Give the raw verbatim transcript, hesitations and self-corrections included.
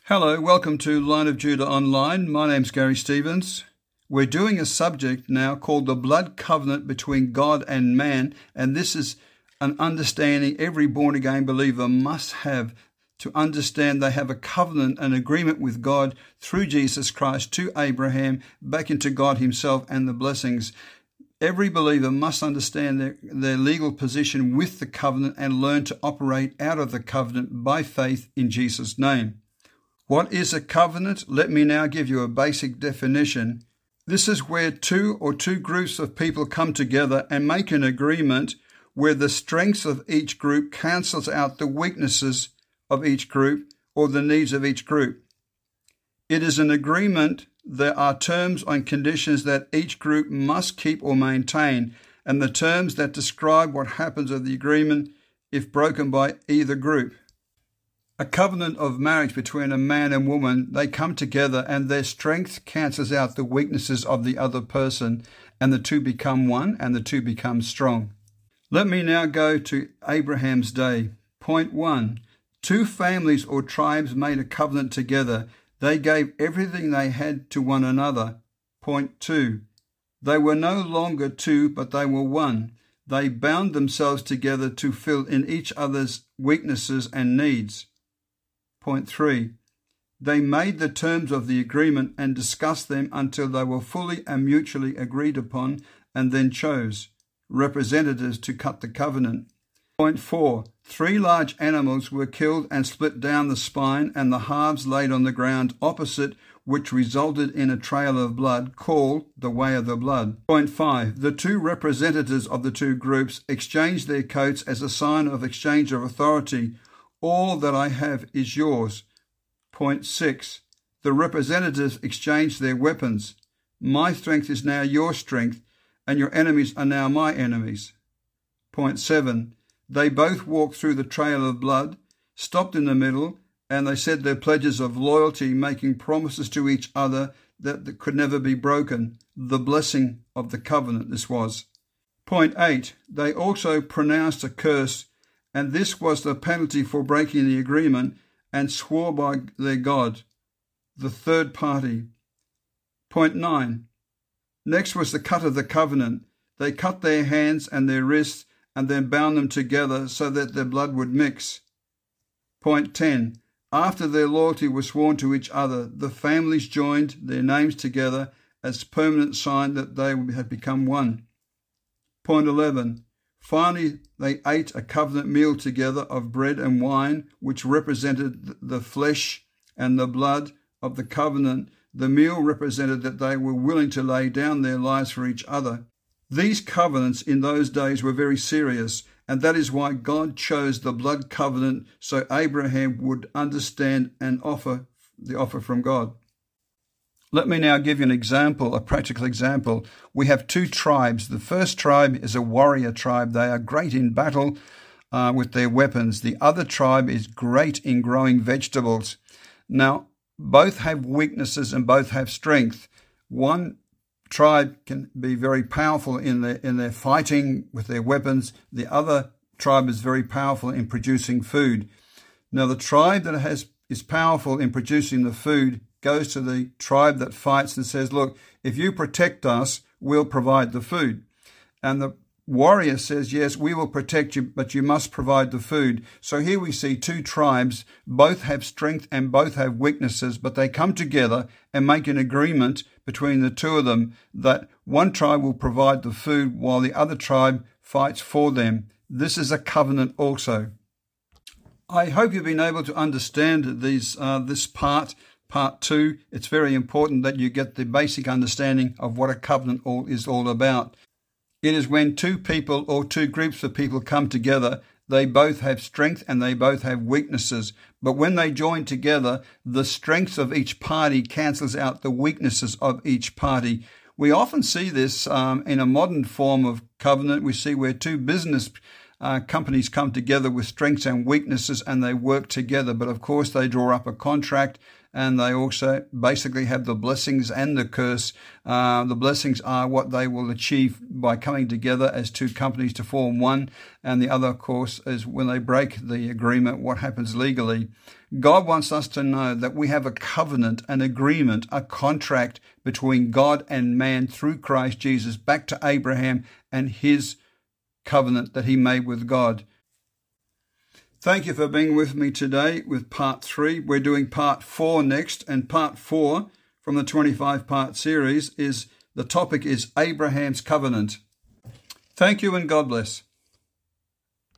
Hello, welcome to Line of Judah Online. My name's Gary Stevens. We're doing a subject now called the blood covenant between God and man, and this is an understanding every born-again believer must have to understand they have a covenant, an agreement with God through Jesus Christ to Abraham, back into God himself and the blessings. Every believer must understand their, their legal position with the covenant and learn to operate out of the covenant by faith in Jesus' name. What is a covenant? Let me now give you a basic definition. This is where two or two groups of people come together and make an agreement where the strengths of each group cancels out the weaknesses of each group or the needs of each group. It is an agreement. There are terms and conditions that each group must keep or maintain, and the terms that describe what happens of the agreement if broken by either group. A covenant of marriage between a man and woman, they come together and their strength cancels out the weaknesses of the other person, and the two become one and the two become strong. Let me now go to Abraham's day. Point one, two families or tribes made a covenant together. They gave everything they had to one another. Point two, they were no longer two, but they were one. They bound themselves together to fill in each other's weaknesses and needs. Point three, they made the terms of the agreement and discussed them until they were fully and mutually agreed upon, and then chose representatives to cut the covenant. Point four, three large animals were killed and split down the spine and the halves laid on the ground opposite, which resulted in a trail of blood called the Way of the Blood. Point five, the two representatives of the two groups exchanged their coats as a sign of exchange of authority. All that I have is yours. Point six, the representatives exchanged their weapons. My strength is now your strength, and your enemies are now my enemies. Point seven, they both walked through the trail of blood, stopped in the middle, and they said their pledges of loyalty, making promises to each other that could never be broken. The blessing of the covenant this was. Point eight, they also pronounced a curse, and this was the penalty for breaking the agreement, and swore by their God, the third party. Point nine. Next was the cut of the covenant. They cut their hands and their wrists, and then bound them together so that their blood would mix. Point ten. After their loyalty was sworn to each other, the families joined their names together as permanent sign that they had become one. Point eleven. Finally, they ate a covenant meal together of bread and wine, which represented the flesh and the blood of the covenant. The meal represented that they were willing to lay down their lives for each other. These covenants in those days were very serious, and that is why God chose the blood covenant so Abraham would understand and offer the offer from God. Let me now give you an example, a practical example. We have two tribes. The first tribe is a warrior tribe. They are great in battle uh, with their weapons. The other tribe is great in growing vegetables. Now, both have weaknesses and both have strength. One tribe can be very powerful in their, in their fighting with their weapons. The other tribe is very powerful in producing food. Now, the tribe that has is powerful in producing the food goes to the tribe that fights and says, look, if you protect us, we'll provide the food. And the warrior says, yes, we will protect you, but you must provide the food. So here we see two tribes, both have strength and both have weaknesses, but they come together and make an agreement between the two of them that one tribe will provide the food while the other tribe fights for them. This is a covenant also. I hope you've been able to understand these uh, this part. Part two, it's very important that you get the basic understanding of what a covenant all is all about. It is when two people or two groups of people come together, they both have strength and they both have weaknesses. But when they join together, the strengths of each party cancels out the weaknesses of each party. We often see this um, in a modern form of covenant. We see where two business uh, companies come together with strengths and weaknesses and they work together. But of course, they draw up a contract and they also basically have the blessings and the curse. Uh, the blessings are what they will achieve by coming together as two companies to form one. And the other, of course, is when they break the agreement, what happens legally. God wants us to know that we have a covenant, an agreement, a contract between God and man through Christ Jesus back to Abraham and his covenant that he made with God. Thank you for being with me today with part three. We're doing part four next, and part four from the twenty-five part series is the topic is Abraham's covenant. Thank you and God bless.